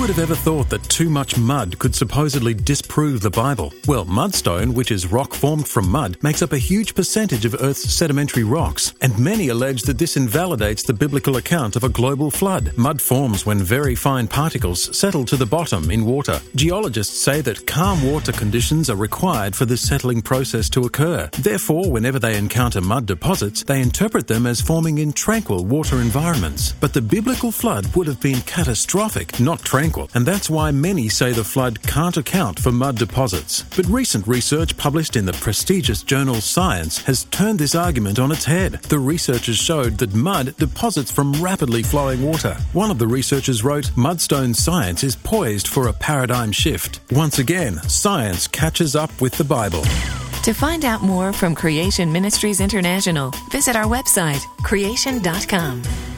would have ever thought that too much mud could supposedly disprove the Bible? Well, mudstone, which is rock formed from mud, makes up a huge percentage of Earth's sedimentary rocks, and many allege that this invalidates the biblical account of a global flood. Mud forms when very fine particles settle to the bottom in water. Geologists say that calm water conditions are required for this settling process to occur. Therefore, whenever they encounter mud deposits, they interpret them as forming in tranquil water environments. But the biblical flood would have been catastrophic, not tranquil, and that's why many say the flood can't account for mud deposits. But recent research published in the prestigious journal Science has turned this argument on its head. The researchers showed that mud deposits from rapidly flowing water. One of the researchers wrote, "Mudstone science is poised for a paradigm shift." Once again, science catches up with the Bible. To find out more from Creation Ministries International, visit our website, creation.com.